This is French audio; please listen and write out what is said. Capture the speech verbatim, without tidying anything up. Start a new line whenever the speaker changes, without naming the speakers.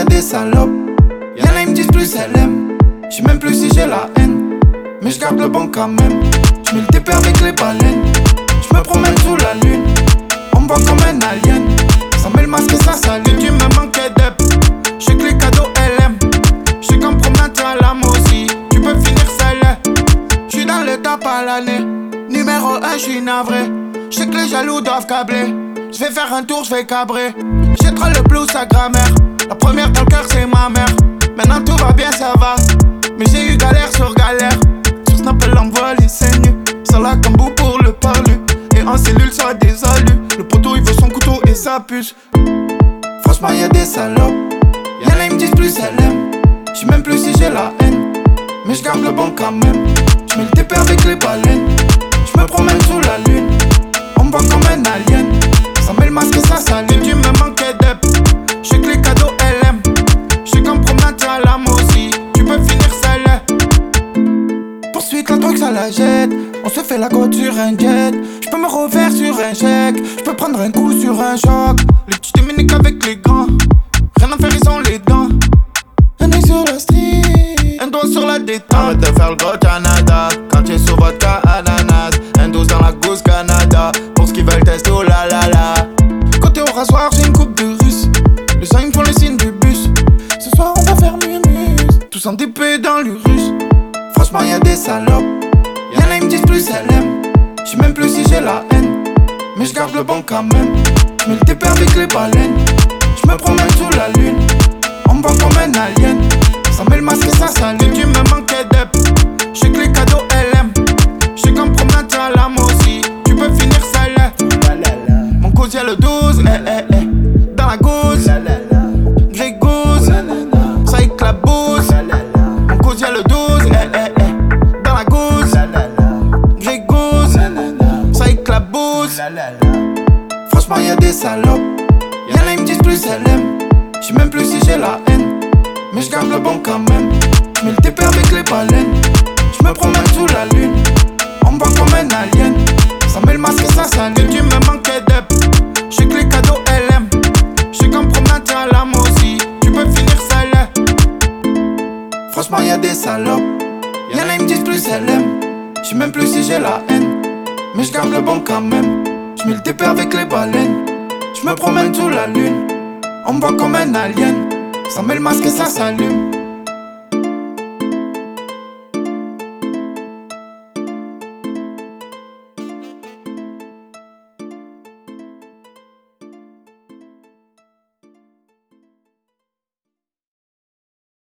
y'a des salopes. Y'en a ils me disent plus elle aime. J'sais même plus si j'ai la haine, mais j'garde le bon quand même. J'mets le T P avec les baleines. J'me promène sous la lune. On me voit comme un alien. Ça met le masque et ça s'allume. Tu me manquais d'ep. J'sais que les cadeaux elle aime. J'sais qu'en promenade t'as l'âme aussi. Tu peux finir seule. J'suis dans le top à l'année. Numéro un j'suis navré. J'sais que les jaloux doivent câbler. J'vais faire un tour, j'vais cabrer. J'ai trop le blues à grammaire. La première dans le cœur c'est ma mère. Maintenant tout va bien, ça va. Mais j'ai eu galère sur galère. Sur Snap elle envoie les saignes. Sur la cambou pour le parler. Et en cellule ça désalue. Le poteau il veut son couteau et sa puce. Franchement y'a des salopes. Y'en a ils me disent plus elle aime. J'sais même plus si j'ai la haine, mais j'garde le bon quand même. J'mets le T P avec les baleines. J'me promène sous la lune. On me voit comme un alien. Ça met le masque et ça s'allume. Tu me manquais d'ep. J'sais que les cadeaux elle aime. J'sais qu'en promenade t'as l'âme aussi. Tu peux finir seule. Poursuite la drogue ça la jette. On se fait la côte sur un jet. J'peux me refaire sur un chèque. J'peux prendre un coup sur un choc. Les petits Dominiques avec les grands. Rien à faire ils ont les dents. Un œil sur la street, un doigt sur la détente.
Arrête de faire le gros Canada. Quand t'es sous vodka ananas. Un douze dans la gousse Canada. Pour ce qu'ils veulent tester, oh la la la.
Côté au rasoir j'ai une coupe de russe. Les gens ils me font les signes du bus. Ce soir on va faire mieux mieux. Tous en D P dans l'Urus. Franchement y'a des salopes. Y'en a ils me disent plus elle aime. J'sais même plus si j'ai la haine, mais j'garde le bon quand même. J'mets le T P avec les baleines. J'me promène sous la lune. On me voit comme un alien. Ça met le masque et ça s'allume. Tu me manquais d'ep. J'sais que les cadeaux elle aime. J'sais qu'en promenade t'as l'âme aussi. Tu peux finir seule. Mon cause y'a le douze, eh eh eh. Dans la gousse, Grey Goose, ça éclabousse. Mon cause y'a le douze, eh eh eh. Dans la gousse, Grey Goose, ça éclabousse. Franchement y'a des salopes. Y'en a ils me disent plus elle aime. J'sais même plus si j'ai la haine, mais j'garde le bon quand même. J'mets le T P avec les baleines. J'me promène sous la lune. On me voit comme un alien. Ça met le masque et ça s'allume. Tu me manquais d'ep. J'sais que les cadeaux elle aime. J'sais qu'en promenade t'as l'âme aussi. Tu peux finir seule. Franchement y'a des salopes. Y'en a ils me disent plus elle aime. J'sais même plus si j'ai la haine, mais j'garde le bon quand même. J'mets le T P avec les baleines. J'me promène sous la lune. On me voit comme un alien. Ça met le masque et ça s'allume.